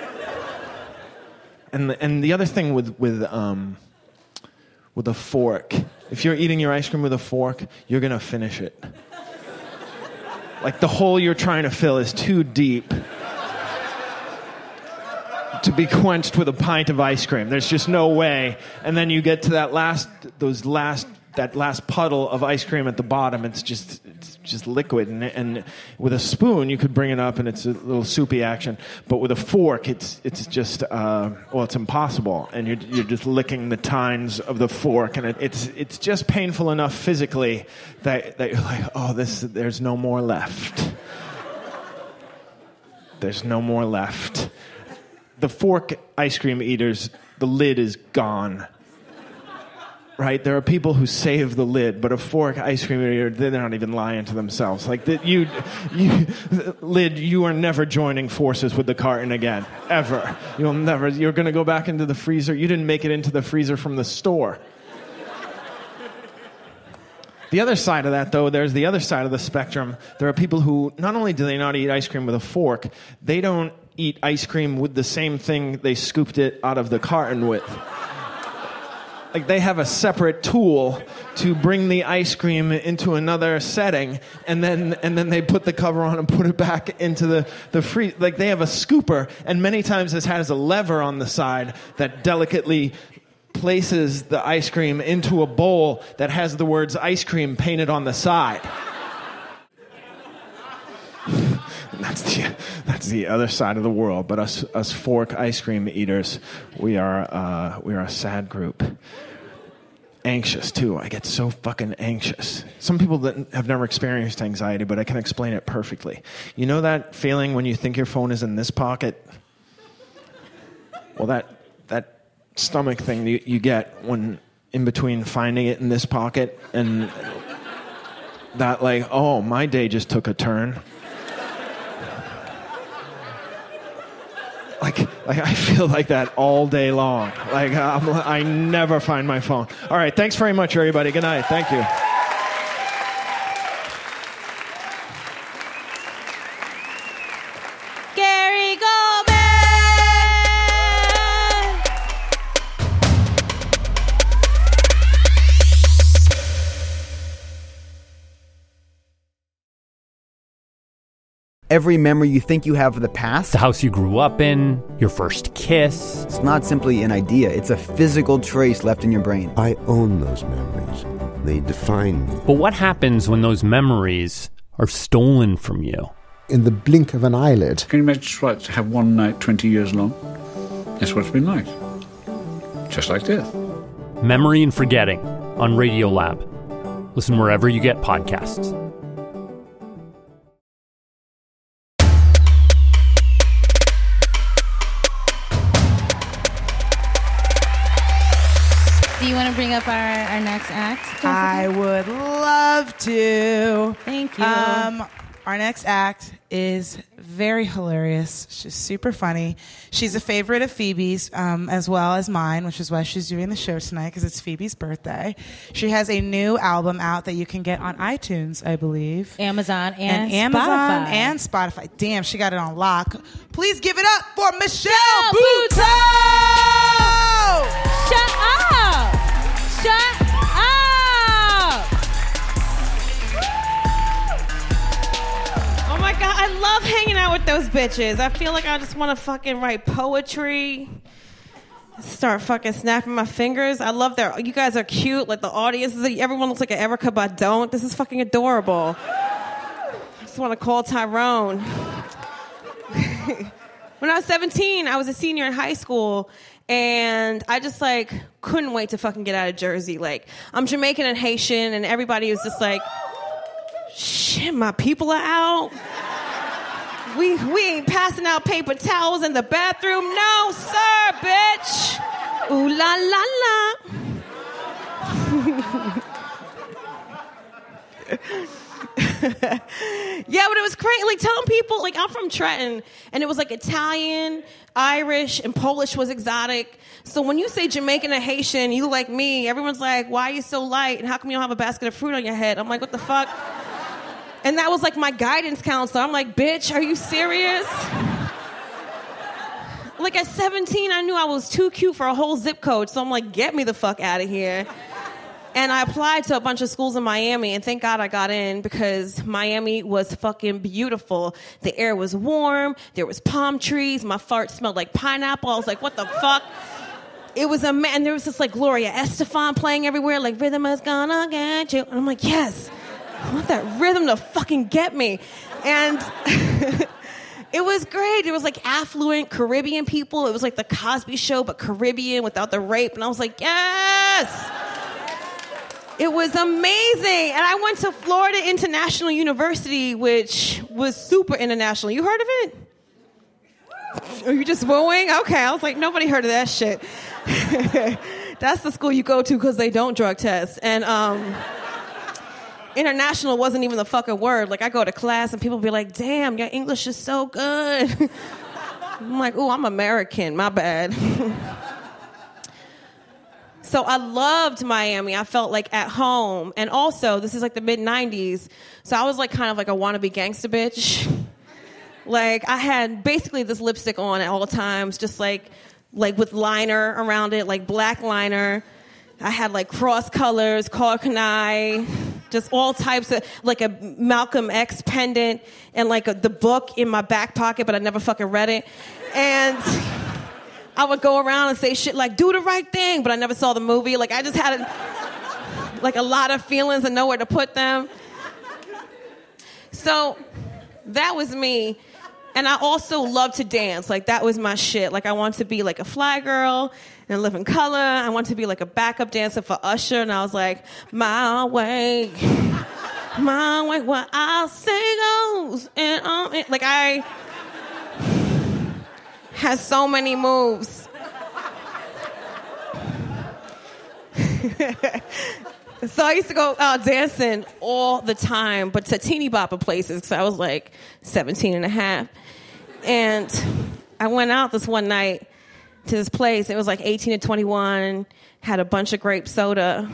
And the, and the other thing with with um with a fork, if you're eating your ice cream with a fork, you're gonna finish it. Like the hole you're trying to fill is too deep to be quenched with a pint of ice cream. There's just no way. And then you get to that last, those last, that last puddle of ice cream at the bottom. It's just, it's just liquid. And, and with a spoon, you could bring it up, and it's a little soupy action. But with a fork, it's, it's just, uh, well, it's impossible. And you're, you're just licking the tines of the fork, and it, it's, it's just painful enough physically that, that you're like, oh, this, there's no more left. There's no more left. The fork ice cream eaters, the lid is gone. Right? There are people who save the lid, but a fork ice cream eater, they're not even lying to themselves. Like, that you, you, lid, you are never joining forces with the carton again. Ever. You'll never. You're going to go back into the freezer. You didn't make it into the freezer from the store. The other side of that, though, there's the other side of the spectrum. There are people who, not only do they not eat ice cream with a fork, they don't eat ice cream with the same thing they scooped it out of the carton with. Like, they have a separate tool to bring the ice cream into another setting, and then and then they put the cover on and put it back into the, the free. Like, they have a scooper, and many times this has a lever on the side that delicately places the ice cream into a bowl that has the words ice cream painted on the side. That's the that's the other side of the world. But us us fork ice cream eaters, we are uh, we are a sad group. Anxious too. I get so fucking anxious. Some people that have never experienced anxiety, but I can explain it perfectly. You know that feeling when you think your phone is in this pocket? Well, that that stomach thing you, you get when in between finding it in this pocket and that, like, oh, my day just took a turn. Like, like I feel like that all day long. Like, I'm, I never find my phone. All right, thanks very much, everybody. Good night. Thank you. Gary Goldman! Every memory you think you have of the past, the house you grew up in, your first kiss. It's not simply an idea. It's a physical trace left in your brain. I own those memories. They define me. But what happens when those memories are stolen from you? In the blink of an eyelid. Can you imagine what to have one night twenty years long? That's what it's been like. Just like death. Memory and Forgetting on Radiolab. Listen wherever you get podcasts. Do you want to bring up our, our next act, Jessica? I would love to. Thank you. Um, our next act is very hilarious. She's super funny. She's a favorite of Phoebe's, um, as well as mine, which is why she's doing the show tonight, because it's Phoebe's birthday. She has a new album out that you can get on iTunes, I believe. Amazon and, and Amazon Spotify. and Spotify. Damn, she got it on lock. Please give it up for Michelle Yeah, Buteau! Shut up! Shut up! Oh my God, I love hanging out with those bitches. I feel like I just want to fucking write poetry, start fucking snapping my fingers. I love their, you guys are cute. Like the audience, is, everyone looks like an Erica Badu. This is fucking adorable. I just want to call Tyrone. When I was seventeen, I was a senior in high school, and I just, like, couldn't wait to fucking get out of Jersey. Like, I'm Jamaican and Haitian, and everybody was just like, shit, my people are out. We we ain't passing out paper towels in the bathroom. No, sir, bitch. Ooh, la, la, la. Yeah, but it was crazy. great. Like telling people, like I'm from Trenton, and it was like Italian, Irish, and Polish was exotic. So when you say Jamaican and Haitian, you like me, everyone's like, why are you so light? And how come you don't have a basket of fruit on your head? I'm like, what the fuck? And that was like my guidance counselor. I'm like, bitch, are you serious? Like at seventeen, I knew I was too cute for a whole zip code. So I'm like, get me the fuck out of here. And I applied to a bunch of schools in Miami, and thank God I got in because Miami was fucking beautiful. The air was warm. There was palm trees. My fart smelled like pineapple. I was like, what the fuck? It was a man. And there was this like Gloria Estefan playing everywhere, like rhythm is gonna get you. And I'm like, yes, I want that rhythm to fucking get me. And it was great. It was like affluent Caribbean people. It was like the Cosby Show, but Caribbean without the rape. And I was like, yes. It was amazing. And I went to Florida International University, which was super international. You heard of it? Are you just wooing? Okay. I was like, nobody heard of that shit. That's the school you go to because they don't drug test. And um, international wasn't even the fucking word. Like, I go to class and people be like, damn, your English is so good. I'm like, ooh, I'm American. My bad. So I loved Miami. I felt like at home. And also, this is like the mid nineties. So I was like kind of like a wannabe gangster bitch. Like I had basically this lipstick on at all times, just like like with liner around it, like black liner. I had like cross colors, Carcanai, just all types of, like a Malcolm X pendant and like a, the book in my back pocket, but I never fucking read it. And I would go around and say shit like, do the right thing, but I never saw the movie. Like, I just had, a, like, a lot of feelings and nowhere to put them. So that was me. And I also loved to dance. Like, that was my shit. Like, I wanted to be, like, a fly girl and live in color. I wanted to be, like, a backup dancer for Usher. And I was like, my way, my way, what I'll say goes. And um, like, I... has so many moves. So I used to go out dancing all the time, but to teeny bopper places because I was like seventeen and a half. And I went out this one night to this place. It was like eighteen to twenty-one, had a bunch of grape soda.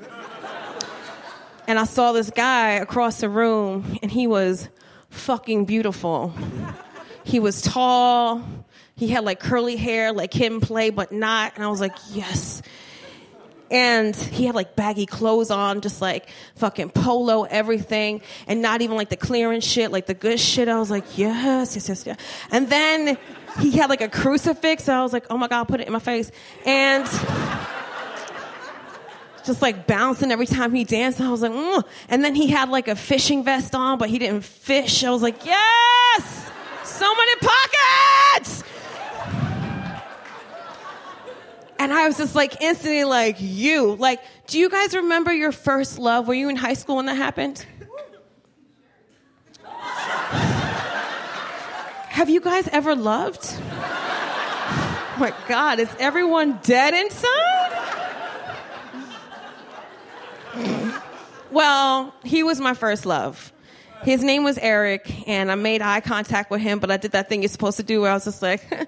And I saw this guy across the room, and he was fucking beautiful. He was tall. He had like curly hair, like Kim Play, but not. And I was like, yes. And he had like baggy clothes on, just like fucking polo, everything. And not even like the clearance shit, like the good shit. I was like, yes, yes, yes, yes. And then he had like a crucifix. So I was like, oh my God, put it in my face. And just like bouncing every time he danced. I was like, mm. And then he had like a fishing vest on, but he didn't fish. I was like, yes, so many pockets. And I was just like instantly like, you. Like, do you guys remember your first love? Were you in high school when that happened? Have you guys ever loved? Oh my God, is everyone dead inside? Well, he was my first love. His name was Eric, and I made eye contact with him, but I did that thing you're supposed to do where I was just like...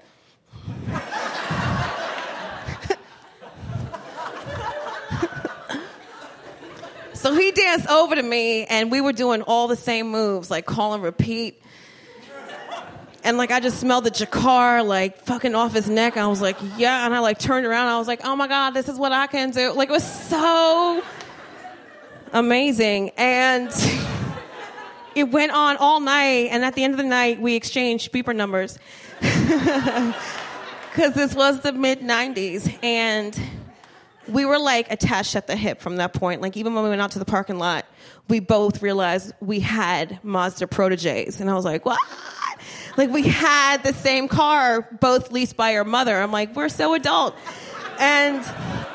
So he danced over to me, and we were doing all the same moves, like call and repeat. And like I just smelled the Jacquard, like fucking off his neck. I was like, yeah. And I like turned around. I was like, oh my God, this is what I can do. Like it was so amazing. And it went on all night. And at the end of the night, we exchanged beeper numbers. Because this was the mid nineties. And we were like attached at the hip from that point. Like even when we went out to the parking lot, we both realized we had Mazda Proteges. And I was like, what? Like we had the same car, both leased by our mother. I'm like, we're so adult. And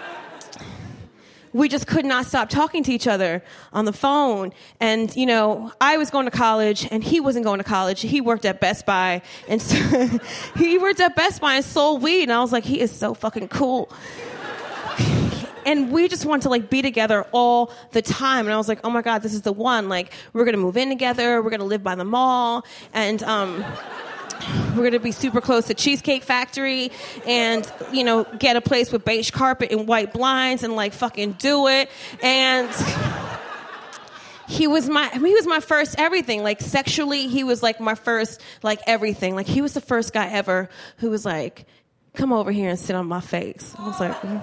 we just could not stop talking to each other on the phone. And, you know, I was going to college and he wasn't going to college. He worked at Best Buy. And so he worked at Best Buy and sold weed. And I was like, he is so fucking cool. And we just wanted to like be together all the time. And I was like, oh my God, this is the one. Like, we're going to move in together. We're going to live by the mall. And, um, we're going to be super close to Cheesecake Factory and, you know, get a place with beige carpet and white blinds and like fucking do it. And he was my, he was my first everything. Like sexually, he was like my first, like everything. Like he was the first guy ever who was like, come over here and sit on my face. I was like, mm.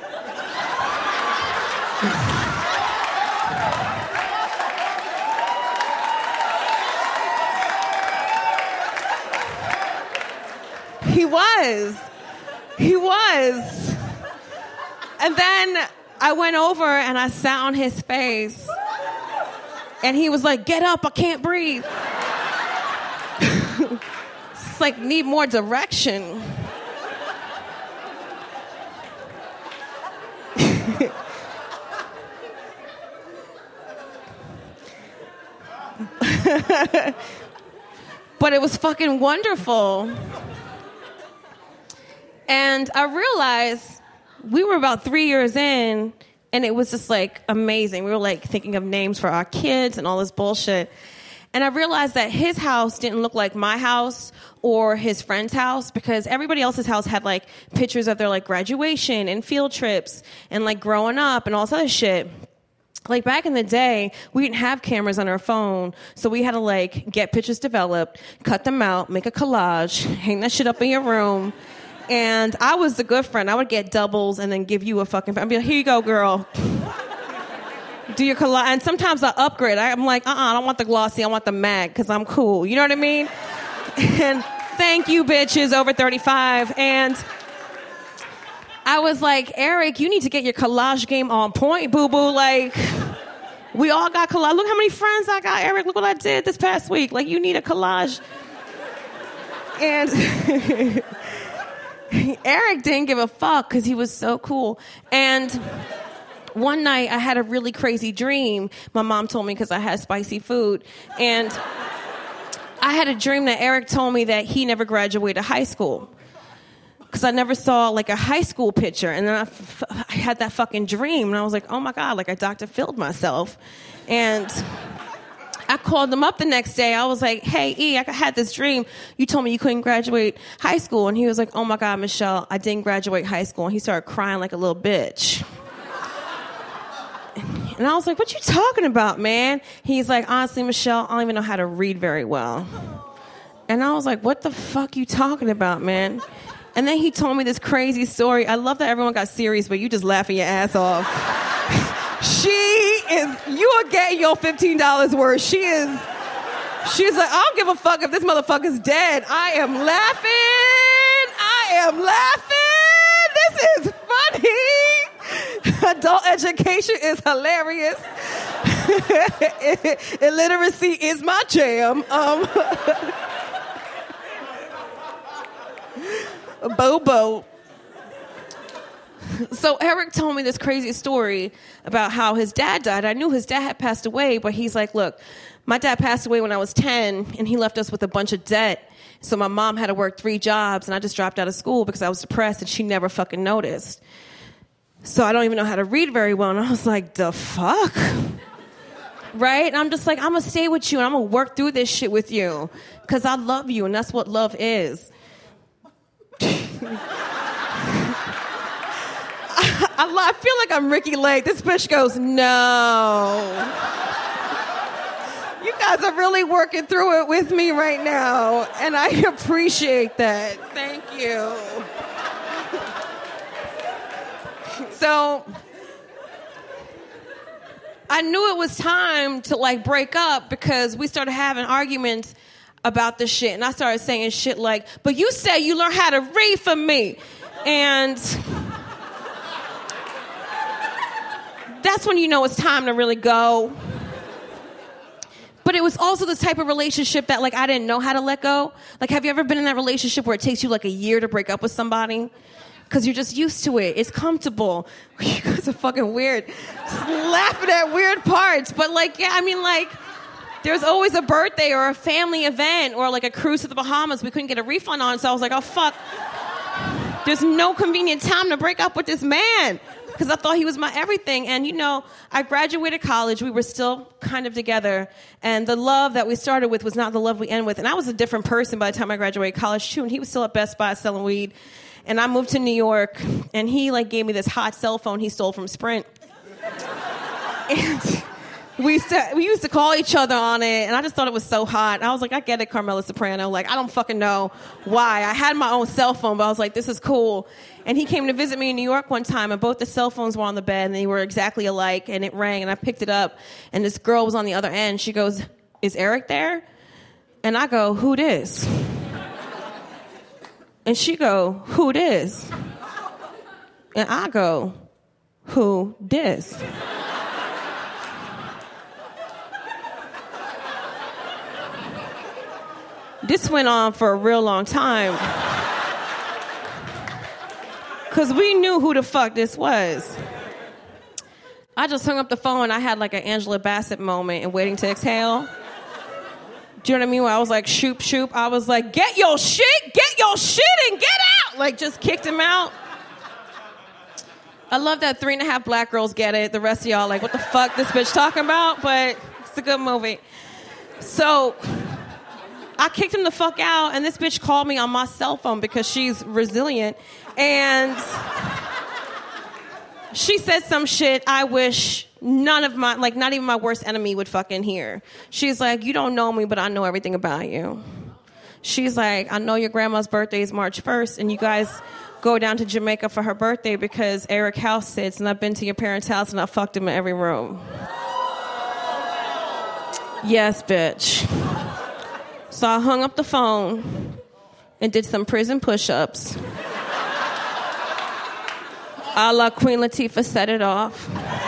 He was. He was. And then I went over and I sat on his face. And he was like, get up, I can't breathe. It's like, need more direction. But it was fucking wonderful. And I realized we were about three years in, and it was just like amazing. We were like thinking of names for our kids and all this bullshit. And I realized that his house didn't look like my house or his friend's house, because everybody else's house had like pictures of their like graduation and field trips and like growing up and all this other shit. Like back in the day, we didn't have cameras on our phone, so we had to like get pictures developed, cut them out, make a collage, hang that shit up in your room. And I was the good friend. I would get doubles and then give you a fucking... I'd be like, here you go, girl. Do your collage. And sometimes I upgrade. I'm like, uh-uh, I don't want the glossy. I want the matte because I'm cool. You know what I mean? And thank you, bitches, over thirty-five. And I was like, Eric, you need to get your collage game on point, boo-boo. Like, we all got collage. Look how many friends I got, Eric. Look what I did this past week. Like, you need a collage. And... Eric didn't give a fuck because he was so cool. And one night I had a really crazy dream. My mom told me because I had spicy food. And I had a dream that Eric told me that he never graduated high school. Because I never saw like a high school picture. And then I, f- I had that fucking dream. And I was like, oh my God, like I Doctor Phil'd myself. And... I called him up the next day. I was like, hey, E, I had this dream. You told me you couldn't graduate high school. And he was like, oh, my God, Michelle, I didn't graduate high school. And he started crying like a little bitch. And I was like, what you talking about, man? He's like, honestly, Michelle, I don't even know how to read very well. And I was like, what the fuck you talking about, man? And then he told me this crazy story. I love that everyone got serious, but you just laughing your ass off. She is, you are getting your fifteen dollars worth. She is, she's like, I don't give a fuck if this motherfucker's dead. I am laughing. I am laughing. This is funny. Adult education is hilarious. Illiteracy is my jam. Um, Bobo. So Eric told me this crazy story about how his dad died. I knew his dad had passed away, but he's like, look, my dad passed away when I was ten, and he left us with a bunch of debt. So my mom had to work three jobs, and I just dropped out of school because I was depressed, and she never fucking noticed. So I don't even know how to read very well. And I was like, the fuck? Right? And I'm just like, I'm going to stay with you, and I'm going to work through this shit with you because I love you, and that's what love is. I, I feel like I'm Ricky Lake. This bitch goes, no. You guys are really working through it with me right now, and I appreciate that. Thank you. So I knew it was time to like break up because we started having arguments about this shit, and I started saying shit like, but you said you learned how to read for me. And that's when you know it's time to really go. But it was also this type of relationship that, like, I didn't know how to let go. Like, have you ever been in that relationship where it takes you, like, a year to break up with somebody? Because you're just used to it. It's comfortable. You guys are fucking weird. Just laughing at weird parts. But, like, yeah, I mean, like, there's always a birthday or a family event or, like, a cruise to the Bahamas we couldn't get a refund on. So I was like, oh, fuck. There's no convenient time to break up with this man. because I thought he was my everything. And, you know, I graduated college. We were still kind of together. And the love that we started with was not the love we end with. And I was a different person by the time I graduated college, too. And he was still at Best Buy selling weed. And I moved to New York. And he, like, gave me this hot cell phone he stole from Sprint. And we used, to, we used to call each other on it. And I just thought it was so hot. I was like, I get it, Carmela Soprano. Like, I don't fucking know why. I had my own cell phone, but I was like, this is cool. And he came to visit me in New York one time, and both the cell phones were on the bed, and they were exactly alike, and it rang, and I picked it up, and this girl was on the other end. She goes, is Eric there? And I go, who dis? And she go, who dis? And I go, who dis? This went on for a real long time. Because we knew who the fuck this was. I just hung up the phone. I had like an Angela Bassett moment in Waiting to Exhale. Do you know what I mean? Where I was like, shoop, shoop. I was like, get your shit, get your shit and get out. Like, just kicked him out. I love that Three and a Half Black Girls get it. The rest of y'all like, what the fuck this bitch talking about? But it's a good movie. So I kicked him the fuck out, and this bitch called me on my cell phone because she's resilient. And she said some shit I wish none of my, like, not even my worst enemy would fucking hear. She's like, you don't know me, but I know everything about you. She's like, I know your grandma's birthday is March first, and you guys go down to Jamaica for her birthday because Eric House sits, and I've been to your parents' house, and I fucked him in every room. Yes, bitch. So I hung up the phone and did some prison push-ups. A la Queen Latifah set it off.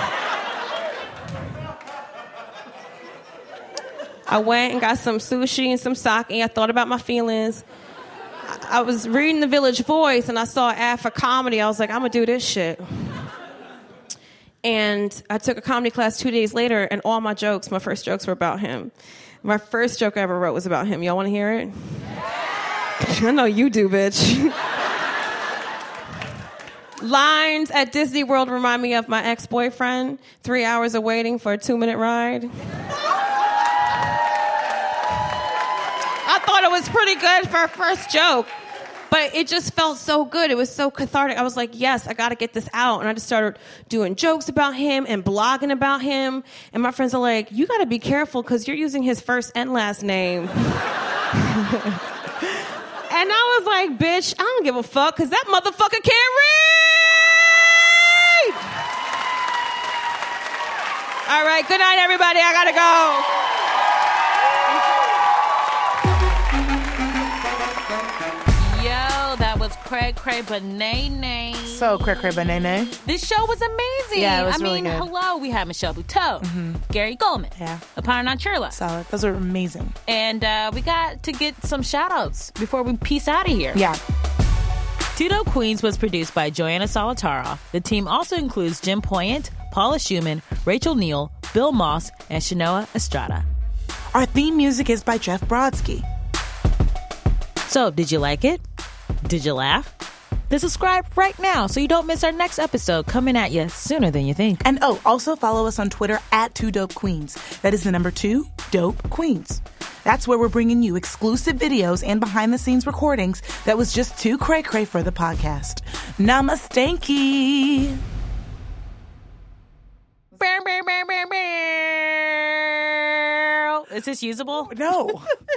I went and got some sushi and some sake. I thought about my feelings. I was reading The Village Voice, and I saw an ad for comedy. I was like, I'm going to do this shit. And I took a comedy class two days later, and all my jokes, my first jokes were about him. My first joke I ever wrote was about him. Y'all want to hear it? I know you do, bitch. Lines at Disney World remind me of my ex-boyfriend. Three hours of waiting for a two-minute ride. I thought it was pretty good for a first joke. But it just felt so good. It was so cathartic. I was like, yes, I got to get this out. And I just started doing jokes about him and blogging about him. And my friends are like, you got to be careful because you're using his first and last name. And I was like, bitch, I don't give a fuck because that motherfucker can't read. All right, good night, everybody. I got to go. Cray Cray Banane. So Cray Cray Banane. This show was amazing. Yeah, it was I really mean, good. hello, we had Michelle Buteau, Mm-hmm. Gary Goldman, Yeah. Aparna Nancherla. Solid. Those are amazing. And uh, we got to get some shout outs before we peace out of here. Yeah. Two Dope Queens was produced by Joanna Solitaroff. The team also includes Jim Poyant, Paula Schumann, Rachel Neal, Bill Moss, and Shanoa Estrada. Our theme music is by Jeff Brodsky. So, did you like it? Did you laugh? Then subscribe right now so you don't miss our next episode coming at you sooner than you think. And oh, also follow us on Twitter at Two Dope Queens. That is the number two, Dope Queens. That's where we're bringing you exclusive videos and behind-the-scenes recordings that was just too cray-cray for the podcast. Namastanky. Is this usable? No.